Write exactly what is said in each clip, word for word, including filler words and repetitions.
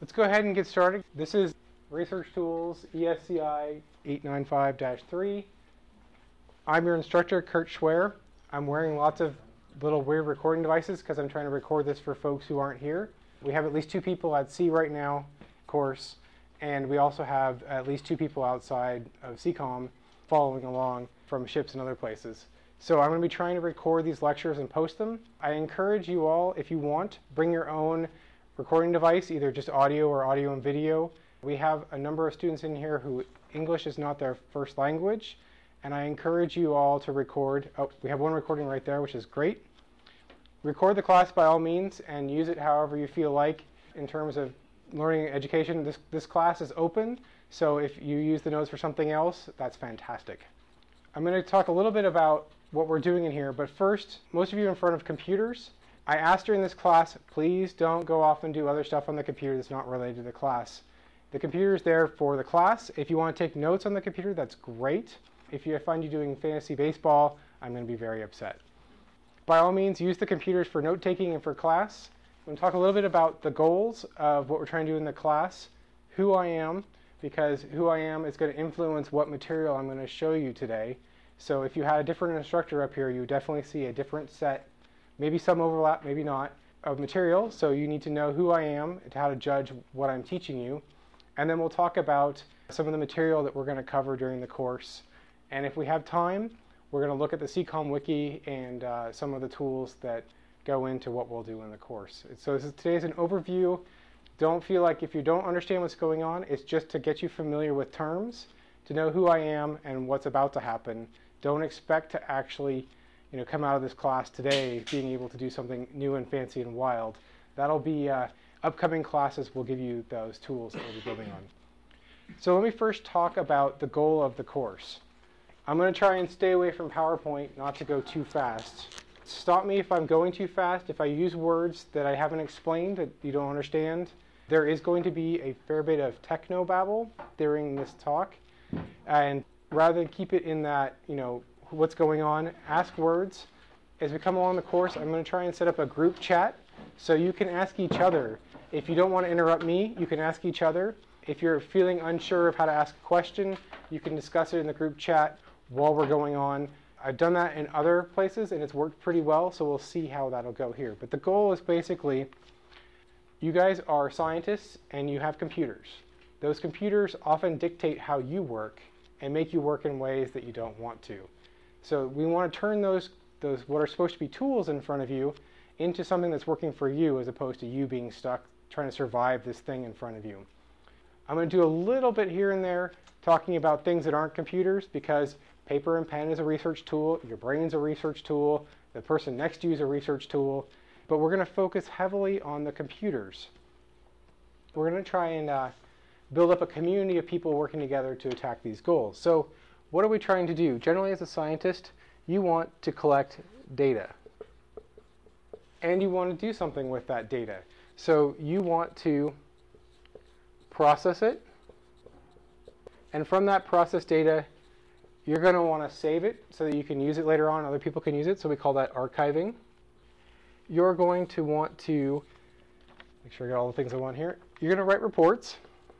Let's go ahead and get started. This is Research Tools E S C I eight ninety-five dash three. I'm your instructor, Kurt Schwer. I'm wearing lots of little weird recording devices because I'm trying to record this for folks who aren't here. We have at least two people at sea right now, of course, and we also have at least two people outside of C COM following along from ships and other places. So I'm going to be trying to record these lectures and post them. I encourage you all, if you want, bring your own recording device, either just audio or audio and video. We have a number of students in here who English is not their first language, and I encourage you all to record. Oh, we have one recording right there, which is great. Record the class by all means and use it however you feel like in terms of learning and education. This, this class is open, so if you use the notes for something else, that's fantastic. I'm going to talk a little bit about what we're doing in here, but first, most of you are in front of computers. I asked during this class, please don't go off and do other stuff on the computer that's not related to the class. The computer is there for the class. If you want to take notes on the computer, that's great. If you find you doing fantasy baseball, I'm going to be very upset. By all means, use the computers for note-taking and for class. I'm going to talk a little bit about the goals of what we're trying to do in the class, who I am, because who I am is going to influence what material I'm going to show you today. So if you had a different instructor up here, you would definitely see a different set, maybe some overlap, maybe not, of material. So you need to know who I am and how to judge what I'm teaching you. And then we'll talk about some of the material that we're going to cover during the course. And if we have time, we're going to look at the C COM wiki and uh, some of the tools that go into what we'll do in the course. So this is, today's an overview. Don't feel like if you don't understand what's going on, it's just to get you familiar with terms, to know who I am and what's about to happen. Don't expect to actually you know, come out of this class today being able to do something new and fancy and wild. That'll be uh, upcoming classes will give you those tools that we'll be building on. So let me first talk about the goal of the course. I'm going to try and stay away from PowerPoint, not to go too fast. Stop me if I'm going too fast. If I use words that I haven't explained that you don't understand, there is going to be a fair bit of technobabble during this talk. And rather than keep it in that, you know, what's going on, ask words. As we come along the course, I'm going to try and set up a group chat so you can ask each other. If you don't want to interrupt me, you can ask each other. If you're feeling unsure of how to ask a question, you can discuss it in the group chat while we're going on. I've done that in other places and it's worked pretty well, so we'll see how that'll go here. But the goal is basically, you guys are scientists and you have computers. Those computers often dictate how you work and make you work in ways that you don't want to. So we want to turn those, those what are supposed to be tools in front of you into something that's working for you as opposed to you being stuck trying to survive this thing in front of you. I'm going to do a little bit here and there talking about things that aren't computers because paper and pen is a research tool, your brain's a research tool, the person next to you is a research tool, but we're going to focus heavily on the computers. We're going to try and uh, build up a community of people working together to attack these goals. So what are we trying to do? Generally, as a scientist, you want to collect data. And you want to do something with that data. So you want to process it. And from that processed data, you're going to want to save it so that you can use it later on. Other people can use it. So we call that archiving. You're going to want to, make sure I got all the things I want here. You're going to write reports.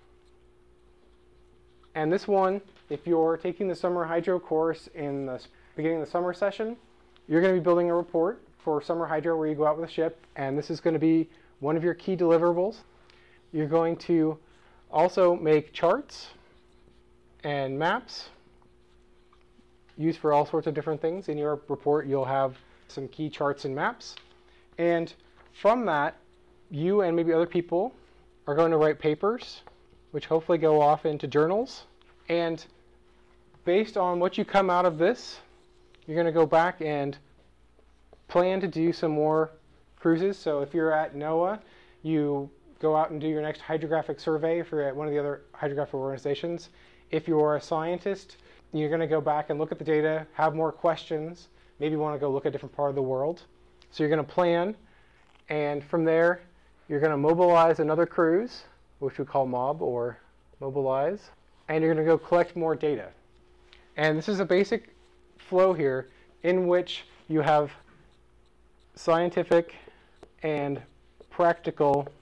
And this one, if you're taking the summer hydro course in the beginning of the summer session, you're going to be building a report for summer hydro where you go out with a ship, and this is going to be one of your key deliverables. You're going to also make charts and maps used for all sorts of different things. In your report, you'll have some key charts and maps. And from that, you and maybe other people are going to write papers, which hopefully go off into journals. And based on what you come out of this, you're going to go back and plan to do some more cruises. So if you're at NOAA, you go out and do your next hydrographic survey if you're at one of the other hydrographic organizations. If you're a scientist, you're going to go back and look at the data, have more questions, maybe want to go look at a different part of the world. So you're going to plan, and from there, you're going to mobilize another cruise, which we call mob or mobilize, and you're going to go collect more data. And this is a basic flow here in which you have scientific and practical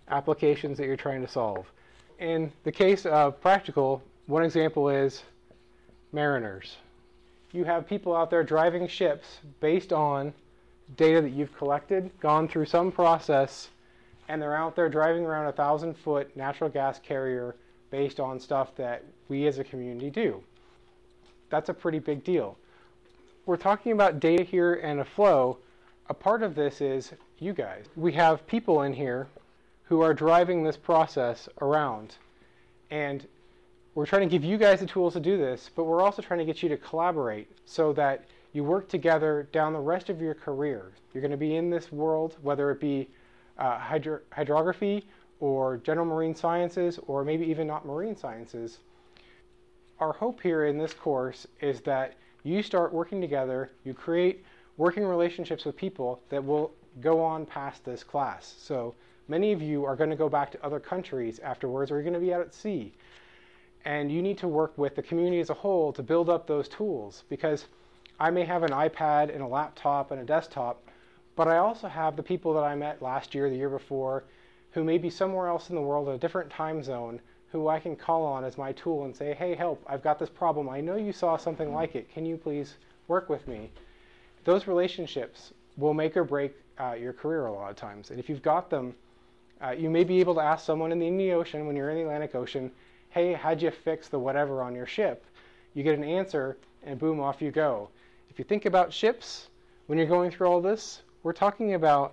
applications that you're trying to solve. In the case of practical, one example is mariners. You have people out there driving ships based on data that you've collected, gone through some process, and they're out there driving around a thousand foot natural gas carrier based on stuff that we as a community do. That's a pretty big deal. We're talking about data here and a flow. A part of this is you guys. We have people in here who are driving this process around. And we're trying to give you guys the tools to do this, but we're also trying to get you to collaborate so that you work together down the rest of your career. You're going to be in this world, whether it be uh, hydro hydrography or general marine sciences, or maybe even not marine sciences. Our hope here in this course is that you start working together, you create working relationships with people that will go on past this class. So many of you are going to go back to other countries afterwards, or you're going to be out at sea. And you need to work with the community as a whole to build up those tools, because I may have an iPad and a laptop and a desktop, but I also have the people that I met last year, the year before, who may be somewhere else in the world in a different time zone, who I can call on as my tool and say, hey, help, I've got this problem. I know you saw something like it. Can you please work with me? Those relationships will make or break uh, your career a lot of times. And if you've got them, uh, you may be able to ask someone in the Indian Ocean, when you're in the Atlantic Ocean, hey, how'd you fix the whatever on your ship? You get an answer, and boom, off you go. If you think about ships, when you're going through all this, we're talking about,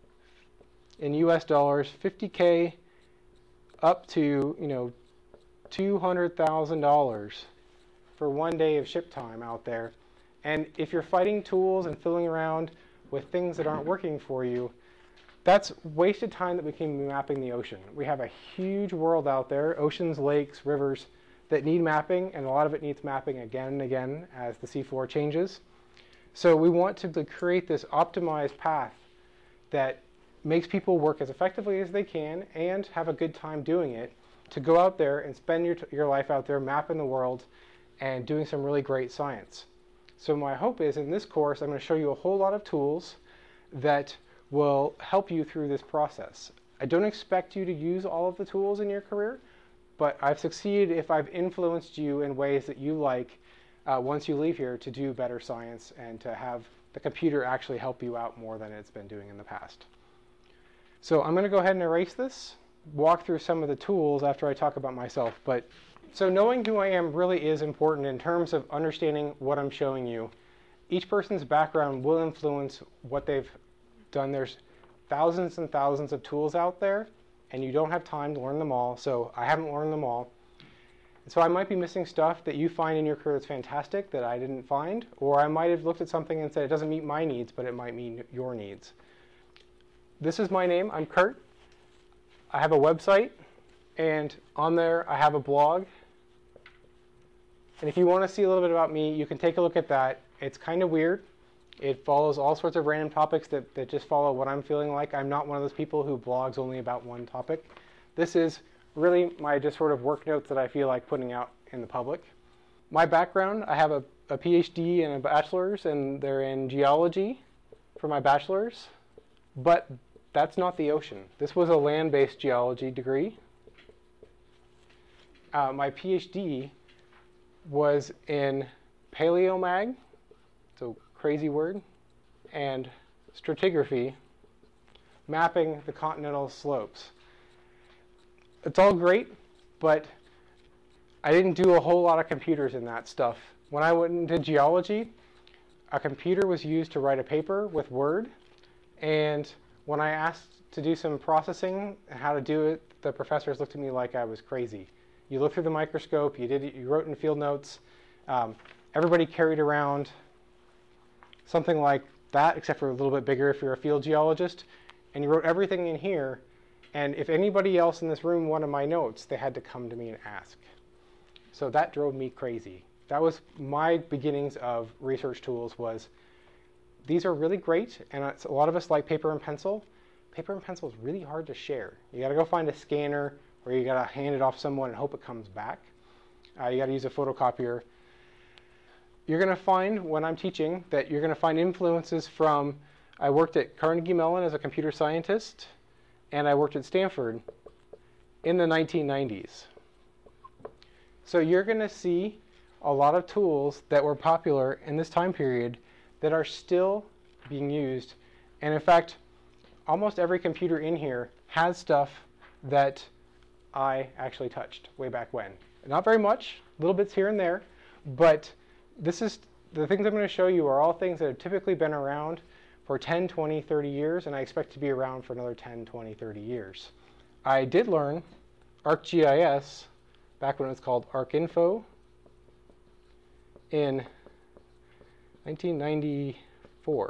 in U S dollars, fifty K up to, you know, two hundred thousand dollars for one day of ship time out there. And if you're fighting tools and fiddling around with things that aren't working for you, that's wasted time that we can be mapping the ocean. We have a huge world out there, oceans, lakes, rivers, that need mapping, and a lot of it needs mapping again and again as the seafloor changes. So we want to create this optimized path that makes people work as effectively as they can and have a good time doing it, to go out there and spend your, your life out there mapping the world and doing some really great science. So my hope is, in this course, I'm going to show you a whole lot of tools that will help you through this process. I don't expect you to use all of the tools in your career, but I've succeeded if I've influenced you in ways that you like uh, once you leave here to do better science and to have the computer actually help you out more than it's been doing in the past. So I'm going to go ahead and erase this, walk through some of the tools after I talk about myself. But so knowing who I am really is important in terms of understanding what I'm showing you. Each person's background will influence what they've done. There's thousands and thousands of tools out there, and you don't have time to learn them all, so I haven't learned them all. And so I might be missing stuff that you find in your career that's fantastic that I didn't find, or I might have looked at something and said it doesn't meet my needs, but it might meet your needs. This is my name. I'm Kurt. I have a website, and on there I have a blog. And if you want to see a little bit about me, you can take a look at that. It's kind of weird. It follows all sorts of random topics that, that just follow what I'm feeling like. I'm not one of those people who blogs only about one topic. This is really my just sort of work notes that I feel like putting out in the public. My background, I have a, a PhD and a bachelor's, and they're in geology for my bachelor's. But that's not the ocean. This was a land-based geology degree. Uh, my PhD was in paleomag, so crazy word, and stratigraphy, mapping the continental slopes. It's all great, but I didn't do a whole lot of computers in that stuff. When I went into geology, a computer was used to write a paper with Word, and when I asked to do some processing and how to do it, the professors looked at me like I was crazy. You looked through the microscope, you did it, you wrote in field notes. Um, everybody carried around something like that, except for a little bit bigger if you're a field geologist, and you wrote everything in here. And if anybody else in this room wanted my notes, they had to come to me and ask. So that drove me crazy. That was my beginnings of research tools. Was these are really great, and a lot of us like paper and pencil. Paper and pencil is really hard to share. You got to go find a scanner, or you got to hand it off to someone and hope it comes back. Uh, you got to use a photocopier. You're going to find, when I'm teaching, that you're going to find influences from, I worked at Carnegie Mellon as a computer scientist, and I worked at Stanford in the nineteen nineties. So you're going to see a lot of tools that were popular in this time period that are still being used. And in fact, almost every computer in here has stuff that I actually touched way back when. Not very much, little bits here and there, but this is the things I'm going to show you are all things that have typically been around for ten, twenty, thirty years, and I expect to be around for another ten, twenty, thirty years. I did learn ArcGIS back when it was called ArcInfo in nineteen ninety-four.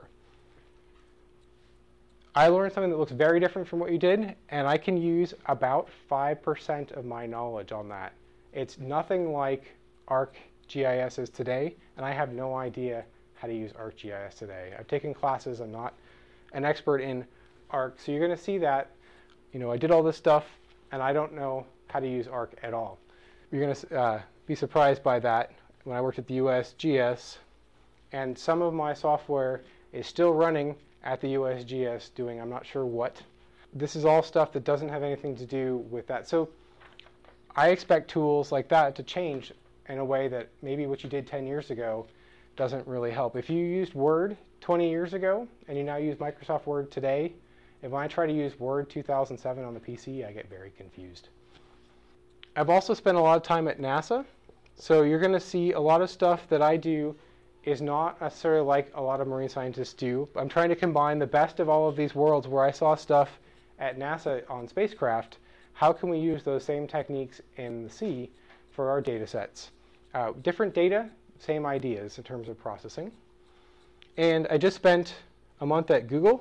I learned something that looks very different from what you did, and I can use about five percent of my knowledge on that. It's nothing like ArcGIS is today, and I have no idea how to use ArcGIS today. I've taken classes, I'm not an expert in Arc, so you're going to see that, you know, I did all this stuff, and I don't know how to use Arc at all. You're going to uh, be surprised by that when I worked at the U S G S, and some of my software is still running at the U S G S doing I'm not sure what. This is all stuff that doesn't have anything to do with that. So I expect tools like that to change in a way that maybe what you did ten years ago doesn't really help. If you used Word twenty years ago and you now use Microsoft Word today, and when I try to use Word two thousand seven on the P C, I get very confused. I've also spent a lot of time at NASA, so you're going to see a lot of stuff that I do is not necessarily like a lot of marine scientists do. I'm trying to combine the best of all of these worlds where I saw stuff at NASA on spacecraft. How can we use those same techniques in the sea for our data sets? Uh, different data, same ideas in terms of processing. And I just spent a month at Google,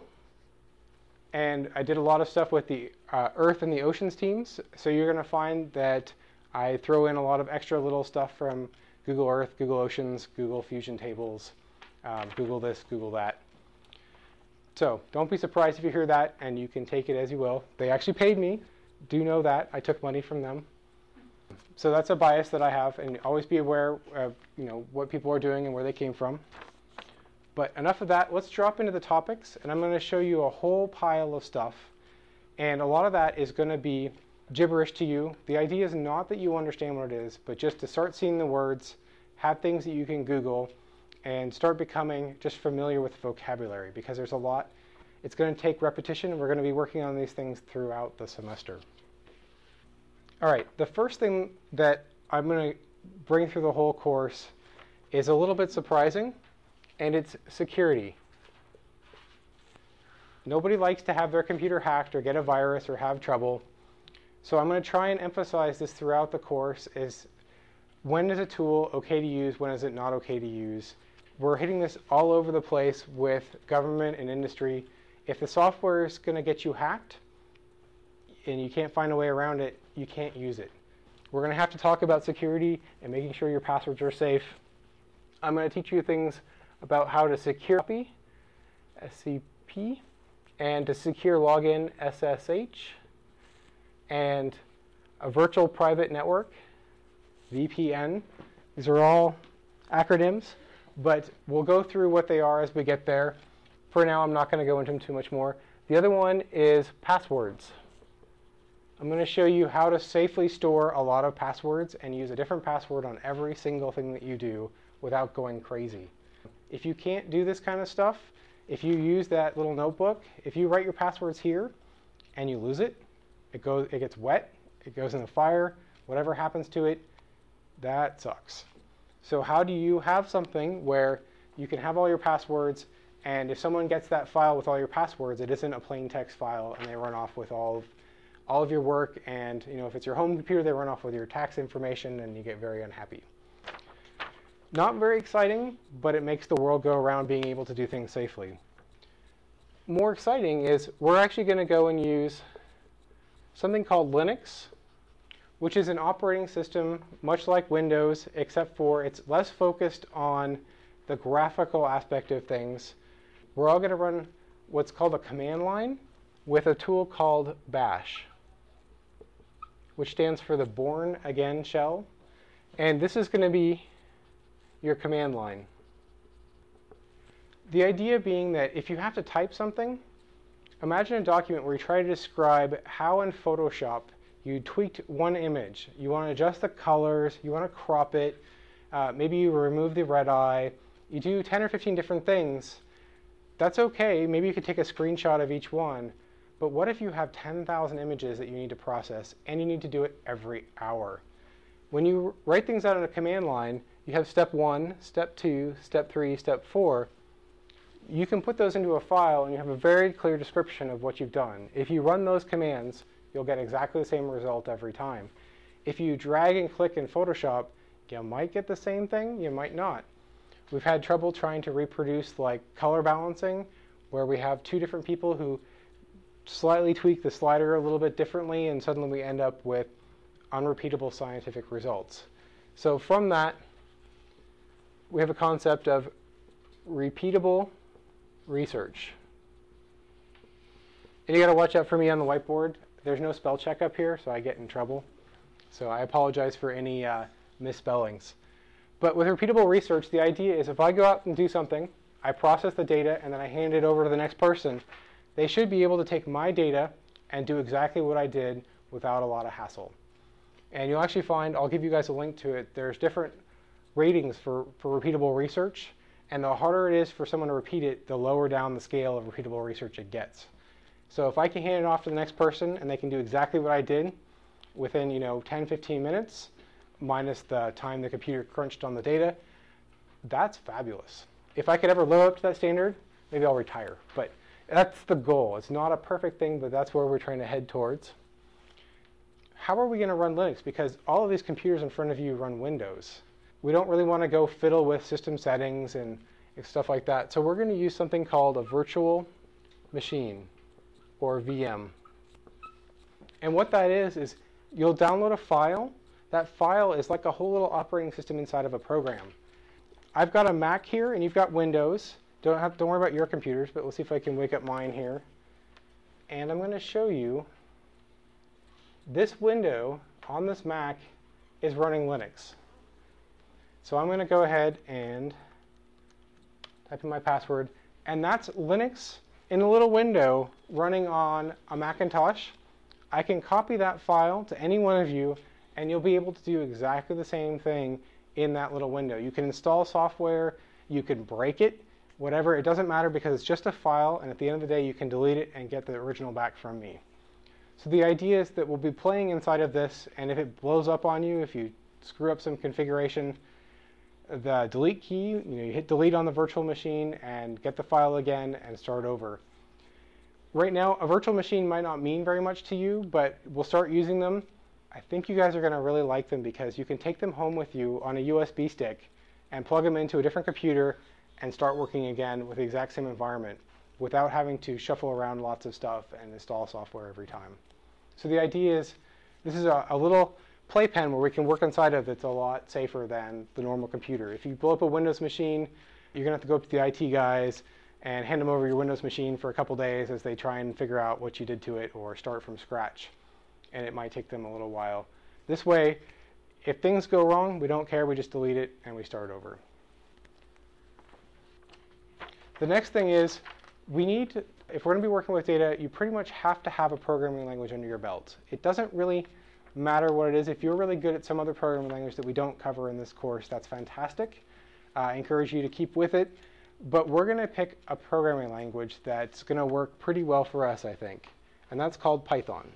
and I did a lot of stuff with the uh, Earth and the Oceans teams. So you're going to find that I throw in a lot of extra little stuff from Google Earth, Google Oceans, Google Fusion Tables, um, Google this, Google that. So don't be surprised if you hear that, and you can take it as you will. They actually paid me. Do know that. I took money from them. So that's a bias that I have, and always be aware of you know, what people are doing and where they came from. But enough of that. Let's drop into the topics, and I'm going to show you a whole pile of stuff. And a lot of that is going to be gibberish to you. The idea is not that you understand what it is, but just to start seeing the words, have things that you can Google, and start becoming just familiar with the vocabulary, because there's a lot. It's going to take repetition, and we're going to be working on these things throughout the semester. All right, the first thing that I'm going to bring through the whole course is a little bit surprising, and it's security. Nobody likes to have their computer hacked or get a virus or have trouble. So I'm going to try and emphasize this throughout the course is when is a tool okay to use, when is it not okay to use. We're hitting this all over the place with government and industry. If the software is going to get you hacked and you can't find a way around it, you can't use it. We're going to have to talk about security and making sure your passwords are safe. I'm going to teach you things about how to secure copy, S C P, and to secure login, S S H, and a virtual private network, V P N. These are all acronyms, but we'll go through what they are as we get there. For now, I'm not going to go into them too much more. The other one is passwords. I'm going to show you how to safely store a lot of passwords and use a different password on every single thing that you do without going crazy. If you can't do this kind of stuff, if you use that little notebook, if you write your passwords here and you lose it, it goes, it gets wet, it goes in the fire, whatever happens to it, that sucks. So how do you have something where you can have all your passwords, and if someone gets that file with all your passwords, it isn't a plain text file and they run off with all of all of your work, and you know, if it's your home computer, they run off with your tax information and you get very unhappy. Not very exciting, but it makes the world go around being able to do things safely. More exciting is we're actually going to go and use something called Linux, which is an operating system much like Windows, except for it's less focused on the graphical aspect of things. We're all going to run what's called a command line with a tool called bash, which stands for the Born Again shell. And this is going to be your command line. The idea being that if you have to type something, Imagine a document where you try to describe how in Photoshop you tweaked one image. You want to adjust the colors, you want to crop it, uh, maybe you remove the red eye, you do ten or fifteen different things. That's okay, maybe you could take a screenshot of each one, but what if you have ten thousand images that you need to process and you need to do it every hour? When you write things out in a command line, you have step one, step two, step three, step four. You can put those into a file and you have a very clear description of what you've done. If you run those commands, you'll get exactly the same result every time. If you drag and click in Photoshop, you might get the same thing, you might not. We've had trouble trying to reproduce like color balancing, where we have two different people who slightly tweak the slider a little bit differently, and suddenly we end up with unrepeatable scientific results. So from that, we have a concept of repeatable research. And you got to watch out for me on the whiteboard. There's no spell check up here, so I get in trouble. So I apologize for any uh, misspellings. But with repeatable research, the idea is if I go out and do something, I process the data, and then I hand it over to the next person, they should be able to take my data and do exactly what I did without a lot of hassle. And you'll actually find, I'll give you guys a link to it, there's different ratings for, for repeatable research. And the harder it is for someone to repeat it, the lower down the scale of repeatable research it gets. So if I can hand it off to the next person and they can do exactly what I did within, you know, ten, fifteen minutes, minus the time the computer crunched on the data, that's fabulous. If I could ever live up to that standard, maybe I'll retire. But that's the goal. It's not a perfect thing, but that's where we're trying to head towards. How are we going to run Linux? Because all of these computers in front of you run Windows. We don't really want to go fiddle with system settings and stuff like that. So we're going to use something called a virtual machine, or V M. And what that is, is you'll download a file. That file is like a whole little operating system inside of a program. I've got a Mac here, and you've got Windows. Don't have, don't worry about your computers, but let's see if I can wake up mine here. And I'm going to show you this window on this Mac is running Linux. So I'm going to go ahead and type in my password, and that's Linux in a little window running on a Macintosh. I can copy that file to any one of you, and you'll be able to do exactly the same thing in that little window. You can install software, you can break it, whatever, it doesn't matter because it's just a file, and at the end of the day you can delete it and get the original back from me. So the idea is that we'll be playing inside of this, and if it blows up on you, if you screw up some configuration, the delete key, you know, you hit delete on the virtual machine and get the file again and start over. Right now, a virtual machine might not mean very much to you, but we'll start using them. I think you guys are going to really like them because you can take them home with you on a U S B stick and plug them into a different computer and start working again with the exact same environment without having to shuffle around lots of stuff and install software every time. So the idea is this is a, a little playpen where we can work inside of that's a lot safer than the normal computer. If you blow up a Windows machine, you're going to have to go up to the I T guys and hand them over your Windows machine for a couple days as they try and figure out what you did to it or start from scratch. And it might take them a little while. This way, if things go wrong, we don't care, we just delete it and we start over. The next thing is, we need to, if we're going to be working with data, you pretty much have to have a programming language under your belt. It doesn't really matter what it is. If you're really good at some other programming language that we don't cover in this course, that's fantastic. Uh, I encourage you to keep with it. But we're going to pick a programming language that's going to work pretty well for us, I think. And that's called Python.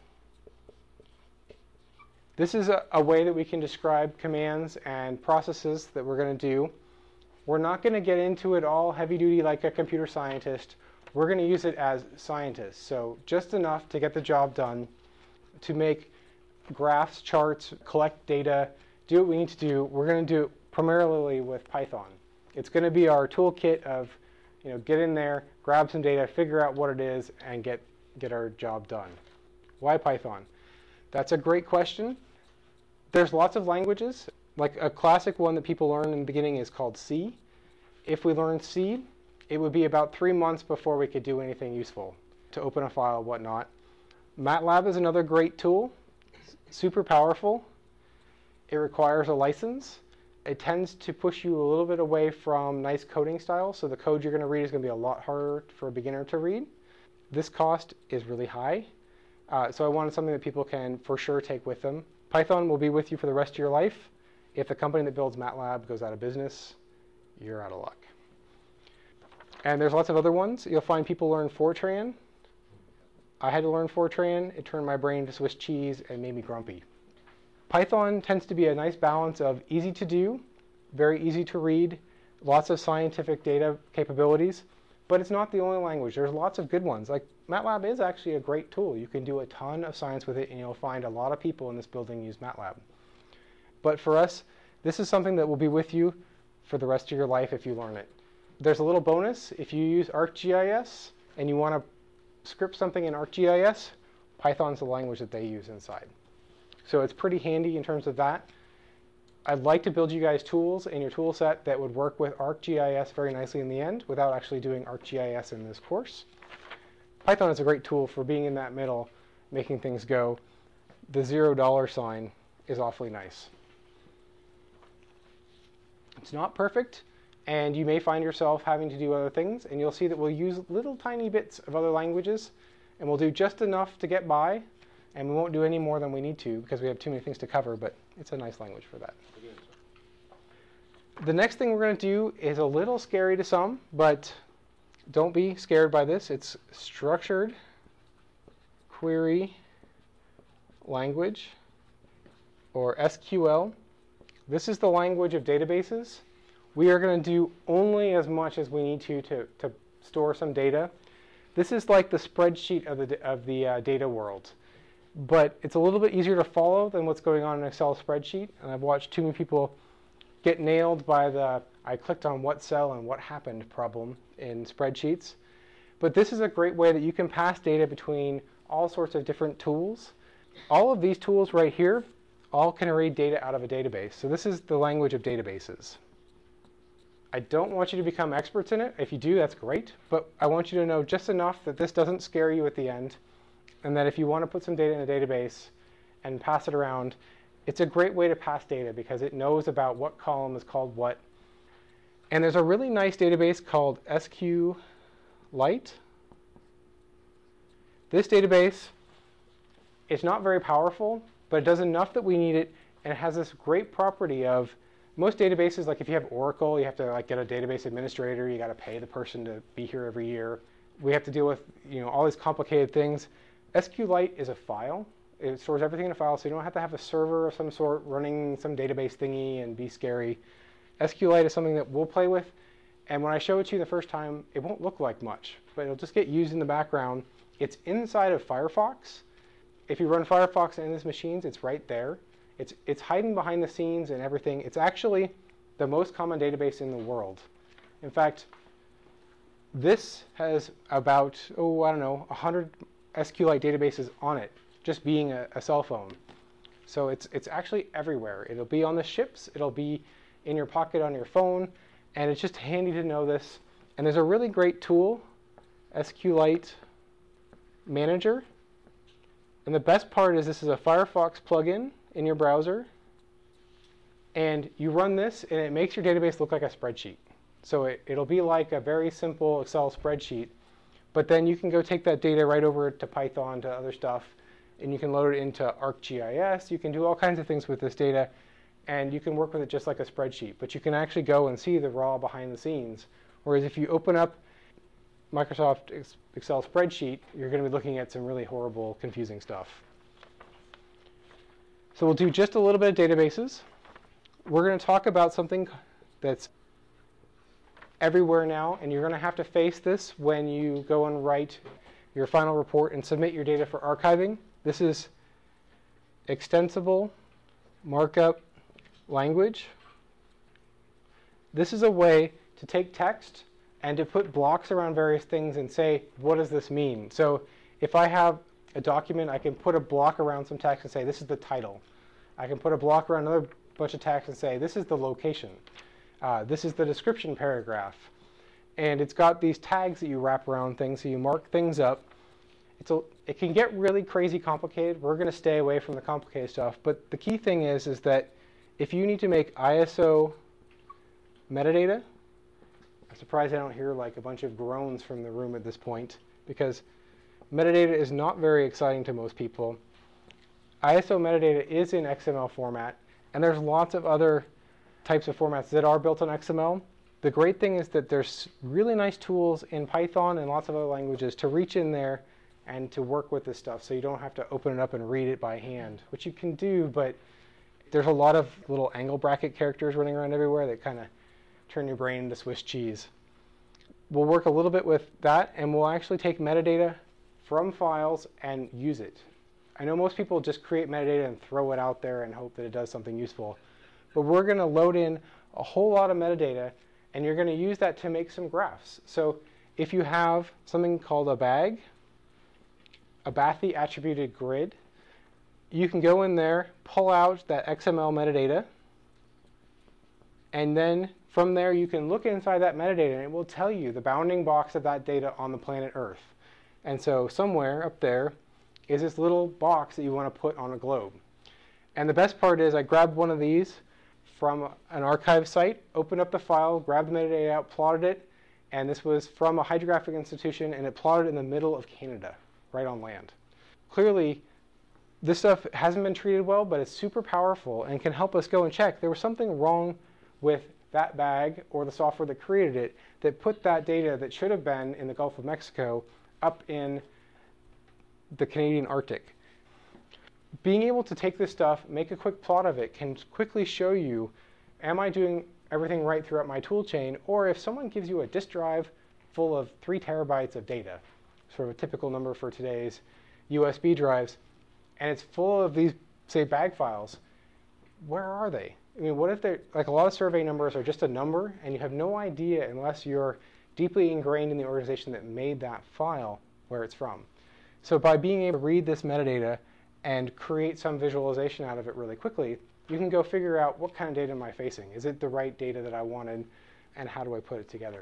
This is a, a way that we can describe commands and processes that we're going to do. We're not going to get into it all heavy-duty like a computer scientist. We're going to use it as scientists. So just enough to get the job done, to make graphs, charts, collect data, do what we need to do. We're going to do it primarily with Python. It's going to be our toolkit of, you know, get in there, grab some data, figure out what it is, and get, get our job done. Why Python? That's a great question. There's lots of languages. Like a classic one that people learn in the beginning is called C. If we learned C, it would be about three months before we could do anything useful, to open a file, whatnot. MATLAB is another great tool. Super powerful. It requires a license. It tends to push you a little bit away from nice coding style, so the code you're going to read is going to be a lot harder for a beginner to read. this cost is really high. Uh, so I wanted something that people can for sure take with them. Python will be with you for the rest of your life. If the company that builds MATLAB goes out of business, you're out of luck. And there's lots of other ones. You'll find people learn Fortran. I had to learn Fortran. It turned my brain to Swiss cheese and made me grumpy. Python tends to be a nice balance of easy to do, very easy to read, lots of scientific data capabilities, but it's not the only language. There's lots of good ones. Like MATLAB is actually a great tool. You can do a ton of science with it, and you'll find a lot of people in this building use MATLAB. But for us, this is something that will be with you for the rest of your life if you learn it. There's a little bonus. If you use ArcGIS and you want to script something in ArcGIS, Python's the language that they use inside. So it's pretty handy in terms of that. I'd like to build you guys tools in your tool set that would work with ArcGIS very nicely in the end without actually doing ArcGIS in this course. Python is a great tool for being in that middle, making things go. The zero dollar sign is awfully nice. It's not perfect, and you may find yourself having to do other things, and you'll see that we'll use little tiny bits of other languages, and we'll do just enough to get by, and we won't do any more than we need to because we have too many things to cover, but it's a nice language for that. The next thing we're going to do is a little scary to some, but don't be scared by this. It's structured query language, or S Q L. This is the language of databases. We are going to do only as much as we need to to, to store some data. This is like the spreadsheet of the, of the uh, data world. But it's a little bit easier to follow than what's going on in an Excel spreadsheet. And I've watched too many people get nailed by the I clicked on what cell and what happened problem in spreadsheets. But this is a great way that you can pass data between all sorts of different tools. All of these tools right here all can read data out of a database. So this is the language of databases. I don't want you to become experts in it. If you do, that's great. But I want you to know just enough that this doesn't scare you at the end, and that if you want to put some data in a database and pass it around, it's a great way to pass data because it knows about what column is called what. And there's a really nice database called SQLite. This database is not very powerful, but it does enough that we need it, and it has this great property of most databases, like if you have Oracle, you have to like get a database administrator, you got to pay the person to be here every year. We have to deal with you know all these complicated things. SQLite is a file. It stores everything in a file, so you don't have to have a server of some sort running some database thingy and be scary. SQLite is something that we'll play with, and when I show it to you the first time, it won't look like much, but it'll just get used in the background. It's inside of Firefox. If you run Firefox in these machines, it's right there. It's, it's hiding behind the scenes and everything. It's actually the most common database in the world. In fact, this has about, oh, I don't know, one hundred SQLite databases on it, just being a, a cell phone. So it's, it's actually everywhere. It'll be on the ships. It'll be in your pocket on your phone. And it's just handy to know this. And there's a really great tool, SQLite Manager. And the best part is this is a Firefox plugin in your browser. And you run this, and it makes your database look like a spreadsheet. So it, it'll be like a very simple Excel spreadsheet. But then you can go take that data right over to Python, to other stuff, and you can load it into ArcGIS. You can do all kinds of things with this data, and you can work with it just like a spreadsheet. But you can actually go and see the raw behind the scenes. Whereas if you open up Microsoft Excel spreadsheet, you're going to be looking at some really horrible, confusing stuff. So we'll do just a little bit of databases. We're going to talk about something that's everywhere now, and you're going to have to face this when you go and write your final report and submit your data for archiving. This is extensible markup language. This is a way to take text and to put blocks around various things and say, what does this mean? So if I have a document, I can put a block around some text and say, this is the title. I can put a block around another bunch of text and say, this is the location. Uh, this is the description paragraph. And it's got these tags that you wrap around things, so you mark things up. It's a, it can get really crazy complicated. We're going to stay away from the complicated stuff. But the key thing is, is that if you need to make I S O metadata, I'm surprised I don't hear like a bunch of groans from the room at this point, because metadata is not very exciting to most people. I S O metadata is in X M L format, and there's lots of other types of formats that are built on X M L. The great thing is that there's really nice tools in Python and lots of other languages to reach in there and to work with this stuff, so you don't have to open it up and read it by hand, which you can do, but there's a lot of little angle bracket characters running around everywhere that kind of turn your brain into Swiss cheese. We'll work a little bit with that, and we'll actually take metadata from files and use it. I know most people just create metadata and throw it out there and hope that it does something useful, but we're going to load in a whole lot of metadata, and you're going to use that to make some graphs. So if you have something called a bag, a Bathy attributed grid, you can go in there, pull out that X M L metadata, and then from there you can look inside that metadata and it will tell you the bounding box of that data on the planet Earth. And so somewhere up there is this little box that you want to put on a globe. And the best part is I grabbed one of these from an archive site, opened up the file, grabbed the metadata out, plotted it, and this was from a hydrographic institution, and it plotted in the middle of Canada, right on land. Clearly, this stuff hasn't been treated well, but it's super powerful and can help us go and check there was something wrong with that bag or the software that created it that put that data that should have been in the Gulf of Mexico up in the Canadian Arctic. Being able to take this stuff, make a quick plot of it, can quickly show you, am I doing everything right throughout my tool chain? Or if someone gives you a disk drive full of three terabytes of data, sort of a typical number for today's U S B drives, and it's full of these, say, bag files, where are they? I mean, what if they're, like a lot of survey numbers are just a number, and you have no idea unless you're deeply ingrained in the organization that made that file where it's from. So by being able to read this metadata and create some visualization out of it really quickly, you can go figure out what kind of data am I facing? Is it the right data that I wanted, and how do I put it together?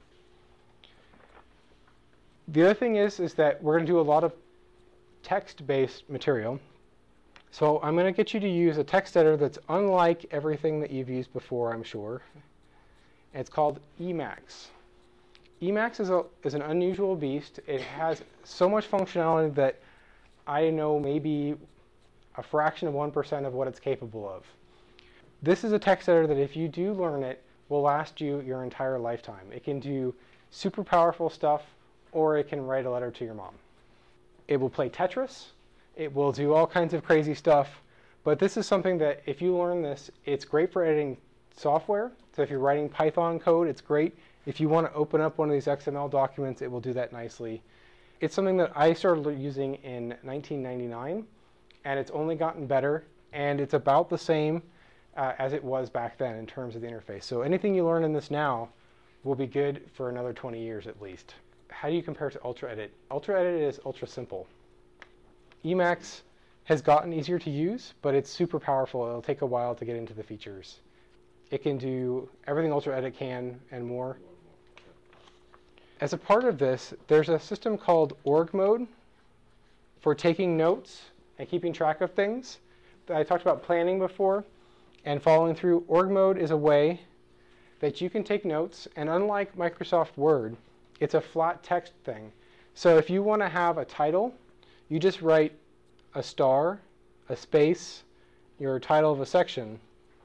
The other thing is, is that we're going to do a lot of text-based material. So I'm going to get you to use a text editor that's unlike everything that you've used before, I'm sure. It's called Emacs. Emacs is, a, is an unusual beast. It has so much functionality that I know maybe a fraction of one percent of what it's capable of. This is a text editor that if you do learn it, will last you your entire lifetime. It can do super powerful stuff, or it can write a letter to your mom. It will play Tetris. It will do all kinds of crazy stuff. But this is something that if you learn this, it's great for editing software. So if you're writing Python code, it's great. If you want to open up one of these X M L documents, it will do that nicely. It's something that I started using in nineteen ninety-nine, and it's only gotten better, and it's about the same uh, as it was back then in terms of the interface. So anything you learn in this now will be good for another twenty years at least. How do you compare to UltraEdit? UltraEdit is ultra simple. Emacs has gotten easier to use, but it's super powerful. It'll take a while to get into the features. It can do everything UltraEdit can and more. As a part of this, there's a system called org mode for taking notes and keeping track of things. I talked about planning before and following through. Org mode is a way that you can take notes, and unlike Microsoft Word, it's a flat text thing. So if you want to have a title, you just write a star, a space, your title of a section.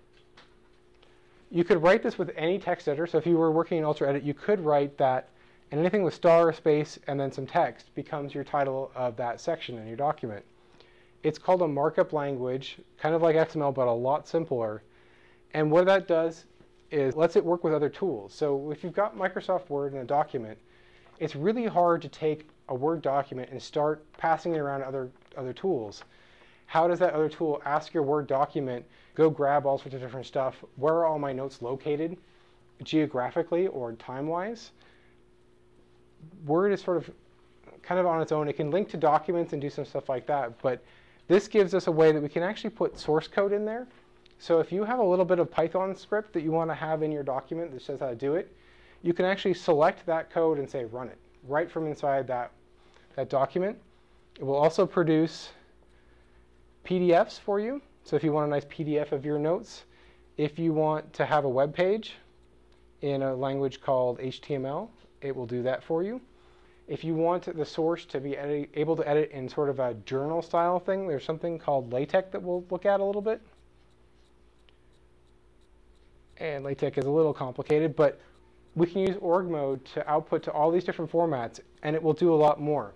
You could write this with any text editor. So if you were working in UltraEdit, you could write that, and anything with star, space, and then some text becomes your title of that section in your document. It's called a markup language, kind of like X M L, but a lot simpler. And what that does is lets it work with other tools. So if you've got Microsoft Word in a document, it's really hard to take a Word document and start passing it around to other, other tools. How does that other tool ask your Word document, go grab all sorts of different stuff? Where are all my notes located geographically or time-wise? Word is sort of kind of on its own. It can link to documents and do some stuff like that, but this gives us a way that we can actually put source code in there. So if you have a little bit of Python script that you want to have in your document that says how to do it, you can actually select that code and say run it right from inside that, that document. It will also produce P D Fs for you. So if you want a nice P D F of your notes, if you want to have a web page in a language called H T M L, it will do that for you. If you want the source to be edit, able to edit in sort of a journal style thing, there's something called LaTeX that we'll look at a little bit. And LaTeX is a little complicated, but we can use org mode to output to all these different formats, and it will do a lot more.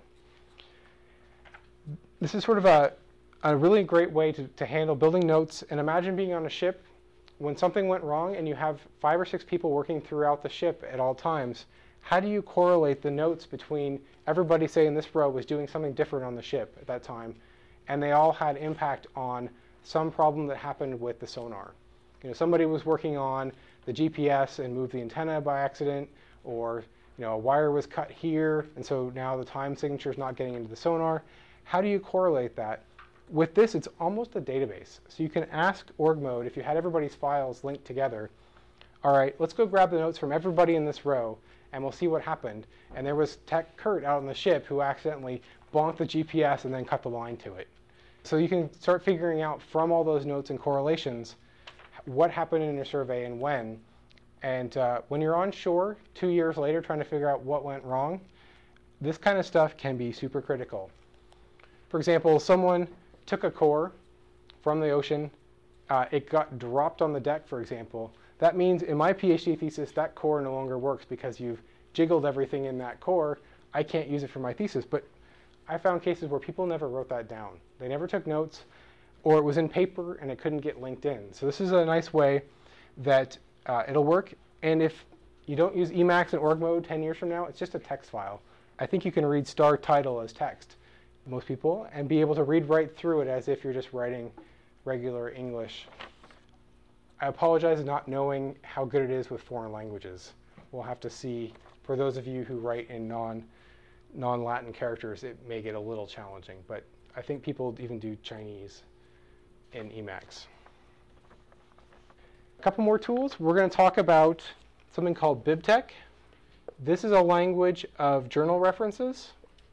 This is sort of a, a really great way to, to handle building notes. And imagine being on a ship when something went wrong and you have five or six people working throughout the ship at all times. How do you correlate the notes between everybody, say in this row, was doing something different on the ship at that time, and they all had impact on some problem that happened with the sonar? You know, somebody was working on the G P S and moved the antenna by accident, or you know, a wire was cut here, and so now the time signature is not getting into the sonar. How do you correlate that? With this, it's almost a database. So you can ask org mode, if you had everybody's files linked together, all right, let's go grab the notes from everybody in this row, and we'll see what happened. And there was Tech Kurt out on the ship who accidentally bonked the G P S and then cut the line to it. So you can start figuring out from all those notes and correlations what happened in your survey and when. And uh, when you're on shore two years later trying to figure out what went wrong, this kind of stuff can be super critical. For example, someone took a core from the ocean. Uh, it got dropped on the deck, for example. That means in my PhD thesis, that core no longer works because you've jiggled everything in that core. I can't use it for my thesis. But I found cases where people never wrote that down. They never took notes, or it was in paper and it couldn't get linked in. So this is a nice way that uh, it'll work. And if you don't use Emacs and org mode ten years from now, it's just a text file. I think you can read star title as text, most people, and be able to read right through it as if you're just writing regular English. I apologize for not knowing how good it is with foreign languages. We'll have to see. For those of you who write in non, non-Latin characters, it may get a little challenging, but I think people even do Chinese in Emacs. A couple more tools. We're going to talk about something called BibTeX. This is a language of journal references.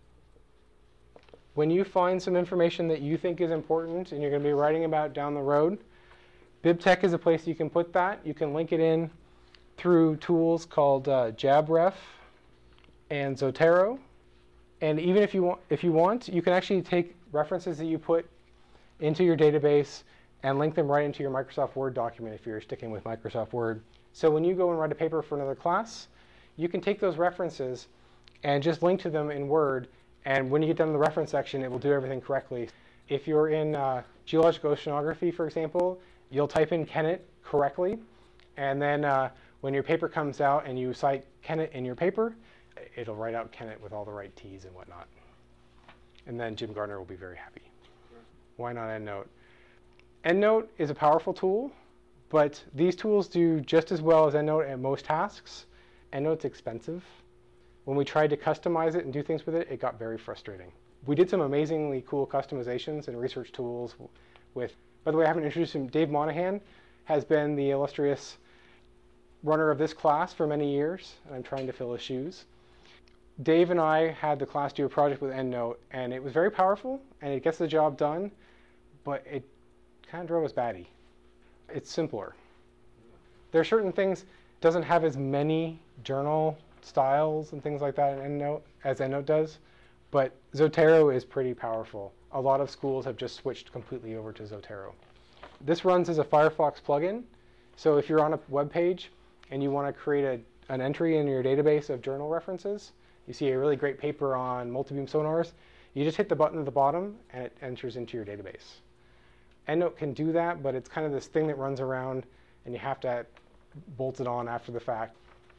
When you find some information that you think is important and you're going to be writing about down the road, BibTeX is a place you can put that. You can link it in through tools called uh, JabRef and Zotero. And even if you want, if you want, you can actually take references that you put into your database and link them right into your Microsoft Word document if you're sticking with Microsoft Word. So when you go and write a paper for another class, you can take those references and just link to them in Word. And when you get done in the reference section, it will do everything correctly. If you're in uh, geological oceanography, for example, you'll type in Kennett correctly. And then uh, when your paper comes out and you cite Kennett in your paper, it'll write out Kennett with all the right T's and whatnot. And then Jim Gardner will be very happy. Sure. Why not EndNote? EndNote is a powerful tool, but these tools do just as well as EndNote at most tasks. EndNote's expensive. When we tried to customize it and do things with it, it got very frustrating. We did some amazingly cool customizations and research tools with, by the way, I haven't introduced him. Dave Monahan has been the illustrious runner of this class for many years, and I'm trying to fill his shoes. Dave and I had the class do a project with EndNote, and it was very powerful, and it gets the job done, but it kind of drove us batty. It's simpler. There are certain things, it doesn't have as many journal styles and things like that in EndNote as EndNote does, but Zotero is pretty powerful. A lot of schools have just switched completely over to Zotero. This runs as a Firefox plugin, so if you're on a web page and you want to create a, an entry in your database of journal references, you see a really great paper on multibeam sonars, you just hit the button at the bottom and it enters into your database. EndNote can do that, but it's kind of this thing that runs around and you have to bolt it on after the fact.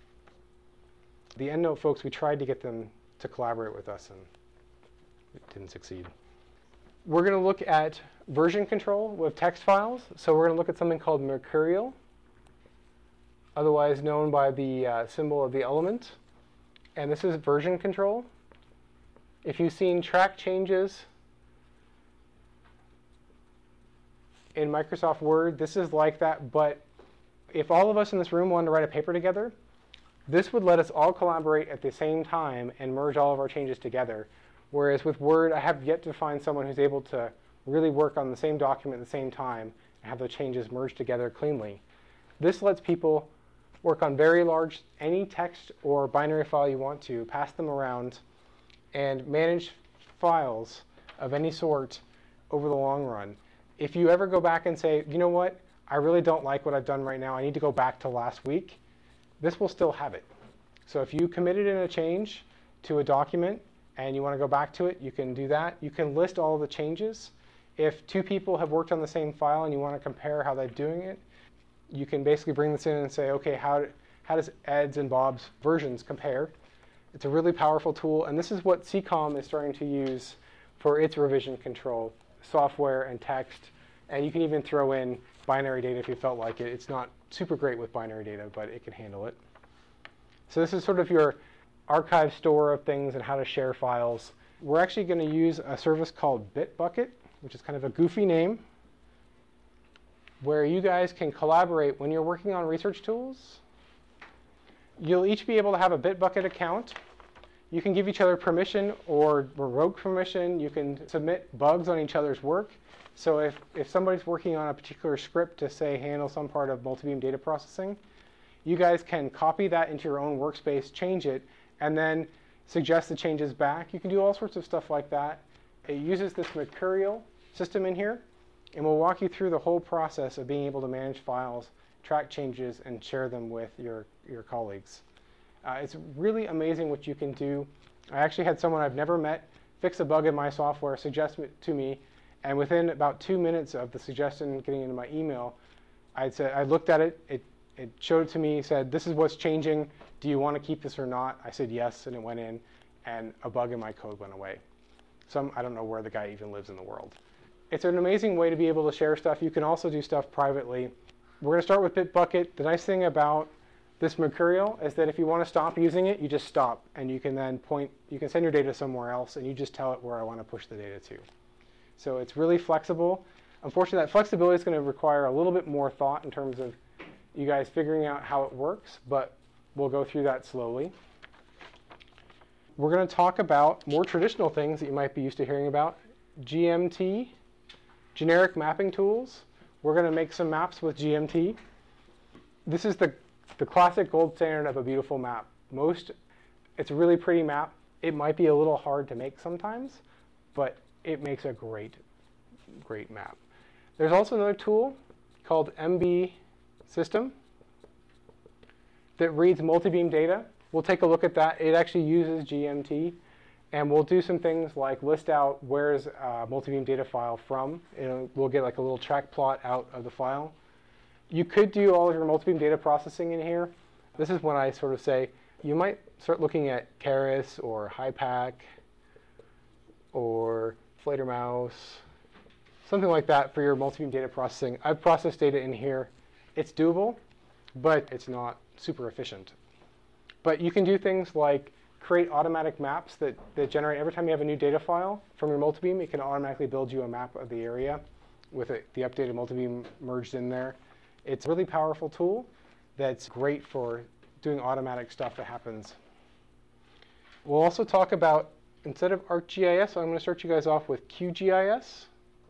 The EndNote folks, we tried to get them to collaborate with us and it didn't succeed. We're going to look at version control with text files. So we're going to look at something called Mercurial, otherwise known by the uh, symbol of the element. And this is version control. If you've seen track changes in Microsoft Word, this is like that. But if all of us in this room wanted to write a paper together, this would let us all collaborate at the same time and merge all of our changes together. Whereas with Word, I have yet to find someone who's able to really work on the same document at the same time and have the changes merged together cleanly. This lets people work on very large, any text or binary file you want to, pass them around, and manage files of any sort over the long run. If you ever go back and say, you know what, I really don't like what I've done right now, I need to go back to last week, this will still have it. So if you committed in a change to a document and you want to go back to it, you can do that. You can list all the changes. If two people have worked on the same file and you want to compare how they're doing it, you can basically bring this in and say, okay, how, how does Ed's and Bob's versions compare? It's a really powerful tool, and this is what C COM is starting to use for its revision control, software and text, and you can even throw in binary data if you felt like it. It's not super great with binary data, but it can handle it. So this is sort of your archive store of things and how to share files. We're actually going to use a service called Bitbucket, which is kind of a goofy name, where you guys can collaborate when you're working on research tools. You'll each be able to have a Bitbucket account. You can give each other permission or revoke permission. You can submit bugs on each other's work. So if, if somebody's working on a particular script to, say, handle some part of multibeam data processing, you guys can copy that into your own workspace, change it, and then suggest the changes back. You can do all sorts of stuff like that. It uses this Mercurial system in here, and we'll walk you through the whole process of being able to manage files, track changes, and share them with your, your colleagues. Uh, it's really amazing what you can do. I actually had someone I've never met fix a bug in my software, suggest it to me, and within about two minutes of the suggestion getting into my email, I said I looked at it, it, it showed it to me, said, this is what's changing. Do you want to keep this or not? I said yes, and it went in, and a bug in my code went away. Some, I don't know where the guy even lives in the world. It's an amazing way to be able to share stuff. You can also do stuff privately. We're going to start with Bitbucket. The nice thing about this Mercurial is that if you want to stop using it, you just stop, and you can then point, you can send your data somewhere else, and you just tell it where I want to push the data to. So it's really flexible. Unfortunately, that flexibility is going to require a little bit more thought in terms of you guys figuring out how it works, but we'll go through that slowly. We're going to talk about more traditional things that you might be used to hearing about. G M T, generic mapping tools. We're going to make some maps with G M T. This is the, the classic gold standard of a beautiful map. Most, it's a really pretty map. It might be a little hard to make sometimes, but it makes a great, great map. There's also another tool called M B System that reads multibeam data. We'll take a look at that. It actually uses G M T, and we'll do some things like list out where's a multibeam data file from. It'll, we'll get like a little track plot out of the file. You could do all of your multibeam data processing in here. This is when I sort of say, you might start looking at Keras or HYPACK or Fledermaus, something like that for your multibeam data processing. I've processed data in here. It's doable, but it's not super efficient. But you can do things like create automatic maps that, that generate every time you have a new data file from your multibeam. It can automatically build you a map of the area with it, the updated multibeam merged in there. It's a really powerful tool that's great for doing automatic stuff that happens. We'll also talk about, instead of ArcGIS, I'm going to start you guys off with QGIS.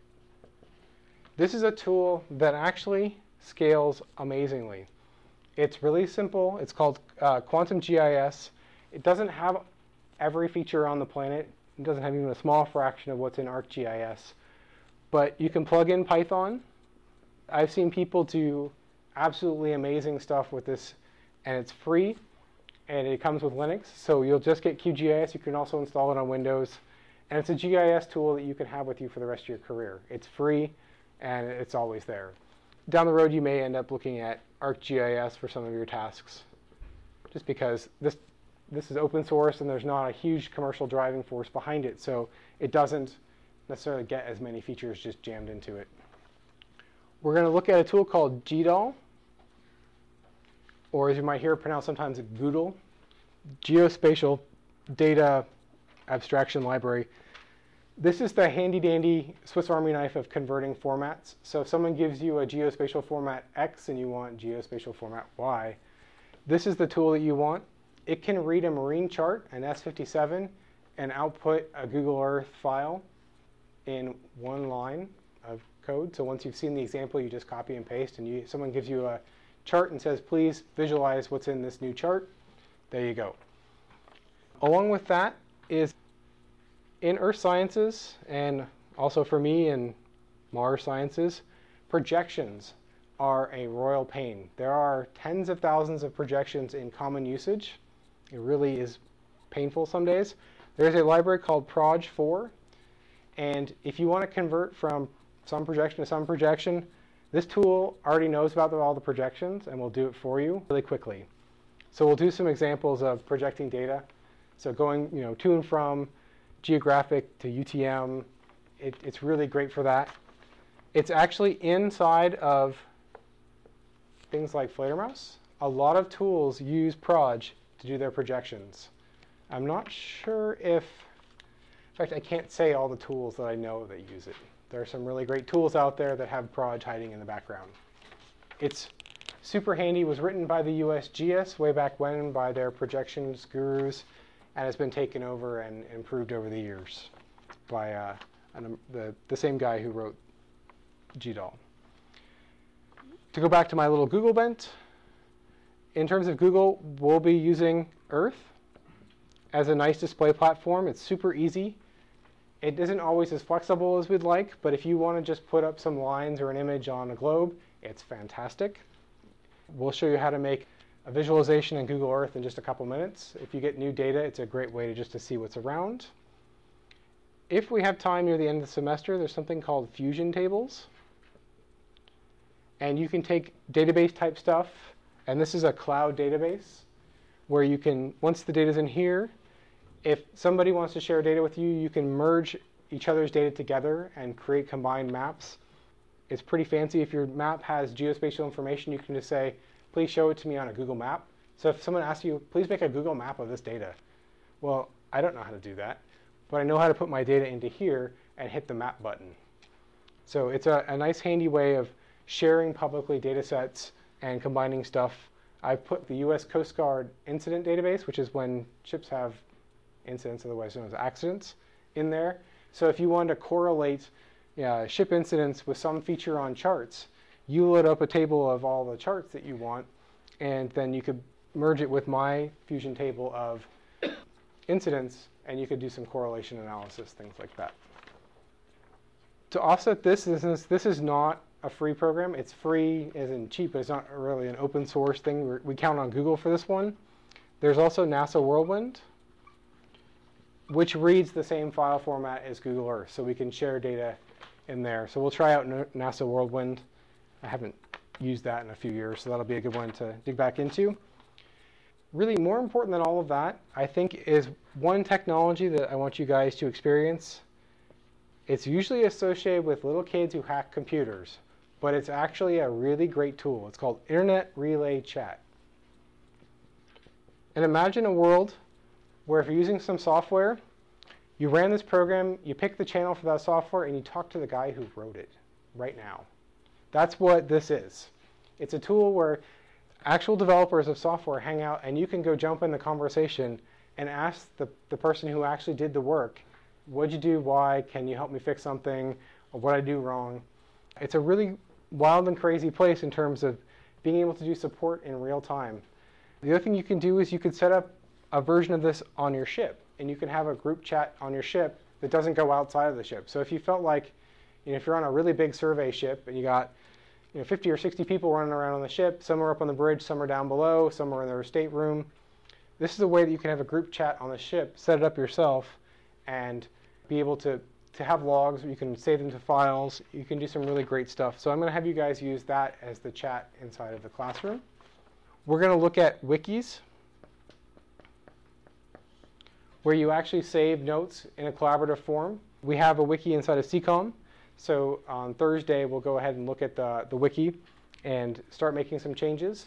This is a tool that actually scales amazingly. It's really simple. It's called uh, Quantum G I S. It doesn't have every feature on the planet. It doesn't have even a small fraction of what's in ArcGIS. But you can plug in Python. I've seen people do absolutely amazing stuff with this, and it's free, and it comes with Linux. So you'll just get QGIS. You can also install it on Windows. And it's a G I S tool that you can have with you for the rest of your career. It's free, and it's always there. Down the road, you may end up looking at ArcGIS for some of your tasks, just because this, this is open source and there's not a huge commercial driving force behind it, so it doesn't necessarily get as many features just jammed into it. We're going to look at a tool called G D A L, or as you might hear pronounced sometimes, Goodle, Geospatial Data Abstraction Library. This is the handy-dandy Swiss Army knife of converting formats. So if someone gives you a geospatial format X and you want geospatial format Y, this is the tool that you want. It can read a marine chart, an S fifty-seven, and output a Google Earth file in one line of code. So once you've seen the example, you just copy and paste, and you, someone gives you a chart and says, please visualize what's in this new chart. There you go. Along with that is In Earth Sciences, and also for me in Mars Sciences, projections are a royal pain. There are tens of thousands of projections in common usage. It really is painful some days. There's a library called proj four, and if you want to convert from some projection to some projection, this tool already knows about the, all the projections and will do it for you really quickly. So we'll do some examples of projecting data. So going you know, to and from geographic to U T M, it, it's really great for that. It's actually inside of things like Fledermaus. A lot of tools use Proj to do their projections. I'm not sure if, in fact, I can't say all the tools that I know that use it. There are some really great tools out there that have Proj hiding in the background. It's super handy. It was written by the U S G S way back when by their projections gurus, and has been taken over and improved over the years by uh, an, the, the same guy who wrote G D A L. To go back to my little Google bent, in terms of Google, we'll be using Earth as a nice display platform. It's super easy. It isn't always as flexible as we'd like, but if you want to just put up some lines or an image on a globe, it's fantastic. We'll show you how to make a visualization in Google Earth in just a couple minutes. If you get new data, it's a great way to just to see what's around. If we have time near the end of the semester, there's something called fusion tables. And you can take database type stuff, and this is a cloud database where you can, once the data's in here, if somebody wants to share data with you, you can merge each other's data together and create combined maps. It's pretty fancy. If your map has geospatial information, you can just say, please show it to me on a Google map. So if someone asks you, please make a Google map of this data. Well, I don't know how to do that, but I know how to put my data into here and hit the map button. So it's a, a nice handy way of sharing publicly data sets and combining stuff. I've put the U S Coast Guard incident database, which is when ships have incidents, otherwise known as accidents, in there. So if you want to correlate yeah, ship incidents with some feature on charts, you load up a table of all the charts that you want, and then you could merge it with my fusion table of incidents, and you could do some correlation analysis, things like that. To offset this, this is, this is not a free program. It's free as in cheap, but it's not really an open source thing. We're, we count on Google for this one. There's also NASA Whirlwind, which reads the same file format as Google Earth, so we can share data in there. So we'll try out NASA Whirlwind. I haven't used that in a few years, so that'll be a good one to dig back into. Really more important than all of that, I think, is one technology that I want you guys to experience. It's usually associated with little kids who hack computers, but it's actually a really great tool. It's called Internet Relay Chat. And imagine a world where if you're using some software, you ran this program, you pick the channel for that software, and you talk to the guy who wrote it right now. That's what this is. It's a tool where actual developers of software hang out, and you can go jump in the conversation and ask the, the person who actually did the work, what'd you do, why, can you help me fix something, or what I do wrong. It's a really wild and crazy place in terms of being able to do support in real time. The other thing you can do is you could set up a version of this on your ship, and you can have a group chat on your ship that doesn't go outside of the ship. So if you felt like, you know, if you're on a really big survey ship and you got you know, fifty or sixty people running around on the ship, some are up on the bridge, some are down below, some are in their stateroom, this is a way that you can have a group chat on the ship, set it up yourself, and be able to, to have logs. You can save them to files. You can do some really great stuff. So I'm going to have you guys use that as the chat inside of the classroom. We're going to look at wikis, where you actually save notes in a collaborative form. We have a wiki inside of C COM. So on Thursday, we'll go ahead and look at the, the wiki and start making some changes.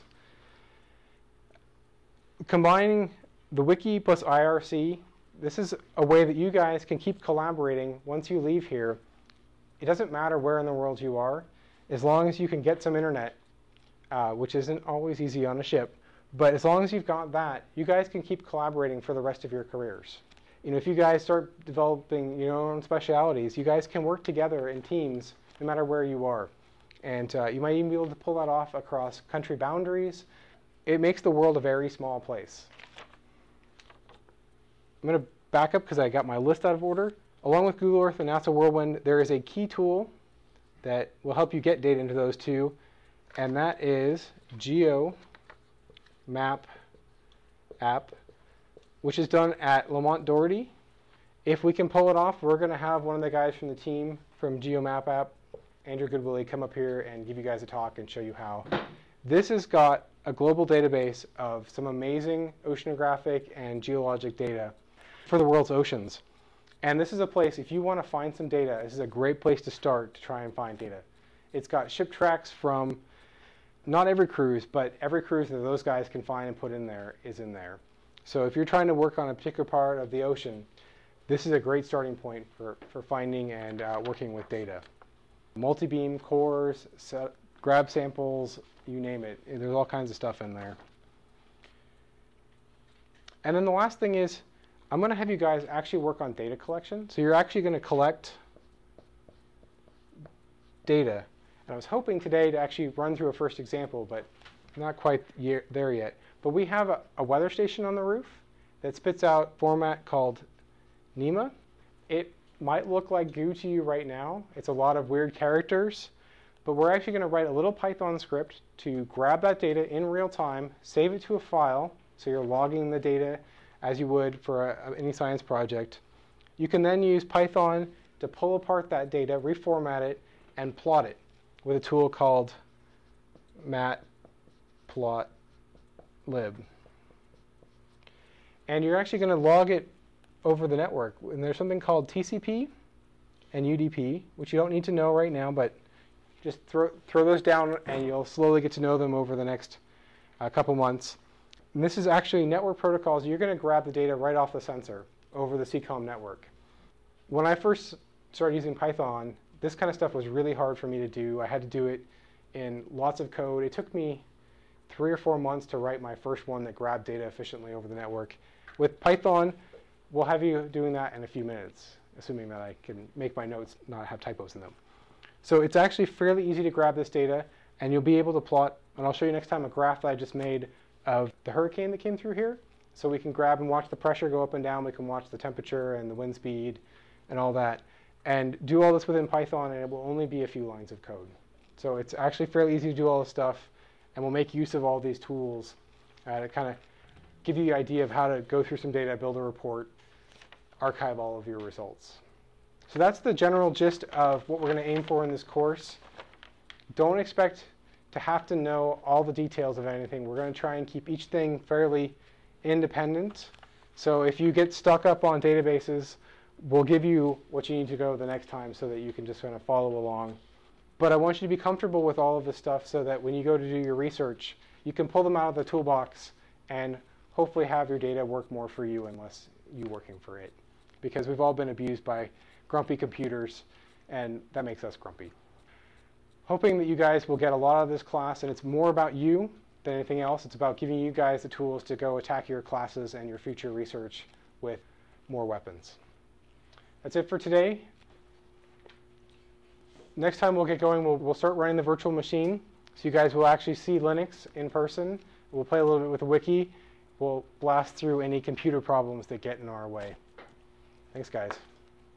Combining the wiki plus I R C, this is a way that you guys can keep collaborating once you leave here. It doesn't matter where in the world you are, as long as you can get some internet, uh, which isn't always easy on a ship. But as long as you've got that, you guys can keep collaborating for the rest of your careers. You know, if you guys start developing your own specialities, you guys can work together in teams no matter where you are. And uh, you might even be able to pull that off across country boundaries. It makes the world a very small place. I'm going to back up because I got my list out of order. Along with Google Earth and NASA Whirlwind, there is a key tool that will help you get data into those two, and that is GeoMap app, which is done at Lamont Doherty. If we can pull it off, we're going to have one of the guys from the team from GeoMap app, Andrew Goodwillie, come up here and give you guys a talk and show you how. This has got a global database of some amazing oceanographic and geologic data for the world's oceans. And this is a place, if you want to find some data, this is a great place to start to try and find data. It's got ship tracks from not every cruise, but every cruise that those guys can find and put in there is in there. So if you're trying to work on a particular part of the ocean, this is a great starting point for, for finding and uh, working with data. Multi-beam cores, set, grab samples, you name it. There's all kinds of stuff in there. And then the last thing is, I'm going to have you guys actually work on data collection. So you're actually going to collect data. And I was hoping today to actually run through a first example, but not quite there yet. But we have a, a weather station on the roof that spits out format called NEMA. It might look like goo to you right now. It's a lot of weird characters. But we're actually going to write a little Python script to grab that data in real time, save it to a file, so you're logging the data as you would for a, any science project. You can then use Python to pull apart that data, reformat it, and plot it with a tool called matplotlib. And you're actually going to log it over the network. And there's something called T C P and U D P, which you don't need to know right now, but just throw, throw those down and you'll slowly get to know them over the next uh, couple months. And this is actually network protocols. You're going to grab the data right off the sensor over the C COM network. When I first started using Python, this kind of stuff was really hard for me to do. I had to do it in lots of code. It took me three or four months to write my first one that grabbed data efficiently over the network. With Python, we'll have you doing that in a few minutes, assuming that I can make my notes not have typos in them. So it's actually fairly easy to grab this data, and you'll be able to plot, and I'll show you next time a graph that I just made of the hurricane that came through here. So we can grab and watch the pressure go up and down. We can watch the temperature and the wind speed and all that. And do all this within Python, and it will only be a few lines of code. So it's actually fairly easy to do all this stuff, and we'll make use of all these tools uh, to kind of give you the idea of how to go through some data, build a report, archive all of your results. So that's the general gist of what we're going to aim for in this course. Don't expect to have to know all the details of anything. We're going to try and keep each thing fairly independent. So if you get stuck up on databases, we'll give you what you need to go the next time so that you can just kind of follow along. But I want you to be comfortable with all of this stuff so that when you go to do your research, you can pull them out of the toolbox and hopefully have your data work more for you and less you working for it. Because we've all been abused by grumpy computers, and that makes us grumpy. Hoping that you guys will get a lot of this class, and it's more about you than anything else. It's about giving you guys the tools to go attack your classes and your future research with more weapons. That's it for today. Next time we'll get going, we'll, we'll start running the virtual machine. So you guys will actually see Linux in person. We'll play a little bit with the wiki. We'll blast through any computer problems that get in our way. Thanks, guys.